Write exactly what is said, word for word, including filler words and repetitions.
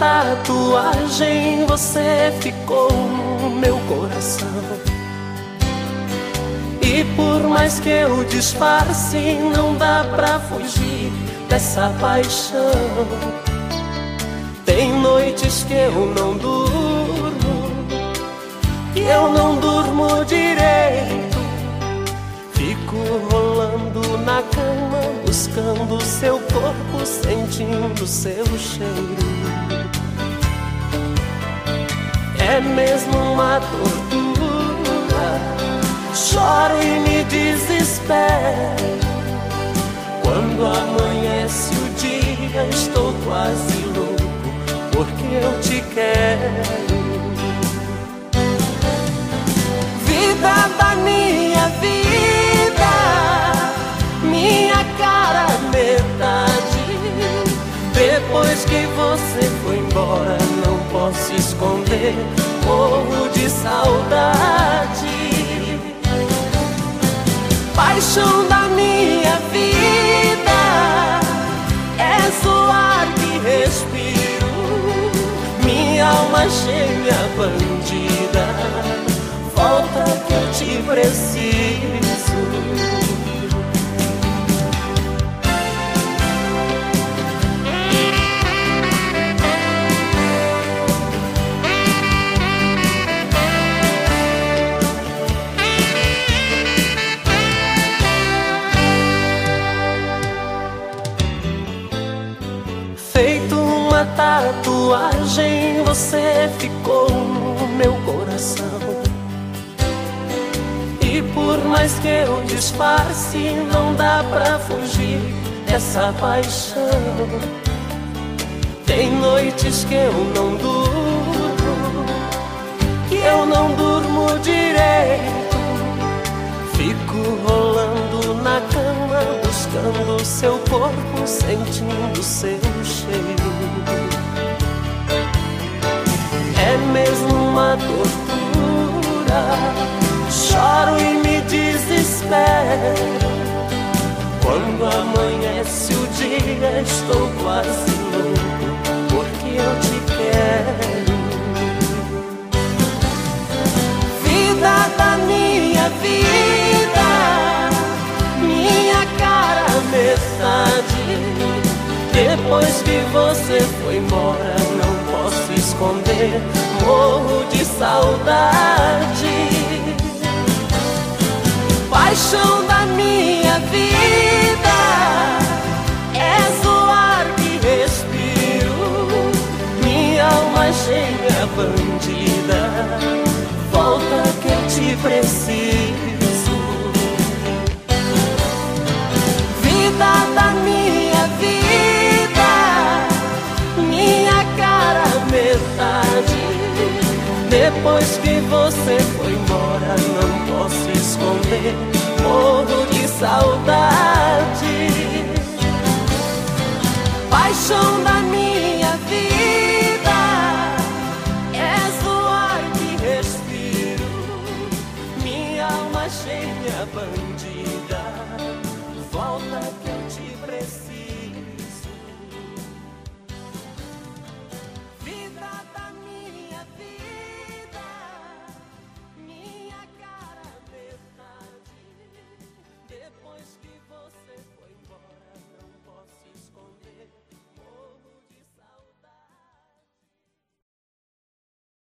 tatuagem, você ficou no meu coração. E por mais que eu disfarce, não dá pra fugir dessa paixão. Tem noites que eu não durmo, que eu não durmo direito. Fico rolando na cama, buscando seu corpo, sentindo seu cheiro. É mesmo uma tortura, choro e me desespero. Quando amanhece o dia, estou quase louco, porque eu te quero. Vida da minha vida, minha cara metade. Depois que você foi embora, não posso esconder, morro de saudade. Paixão da minha vida, és o ar que respiro, minha alma gêmea bandida. Volta que eu te preciso. Feito uma tatuagem, você ficou no meu coração. E por mais que eu disfarce, não dá pra fugir dessa paixão. Tem noites que eu não durmo, que eu não durmo direito. Fico rolando na cama, buscando seu corpo, sentindo seu cheiro. É mesmo uma tortura, choro e me desespero. Quando amanhece o dia, estou quase louco, porque eu te quero. Vida da minha vida, minha cara metade. Depois que você foi embora, não posso esconder, morro de saudade. Paixão da minha vida, és o ar que respiro, minha alma gêmea bandida. Volta que eu te preciso. Vida da minha vida, minha cara metade. Depois que você foi embora, não posso esconder, morro de saudade. Paixão da minha vida, és o ar que respiro, minha alma gêmea bandida. Volta que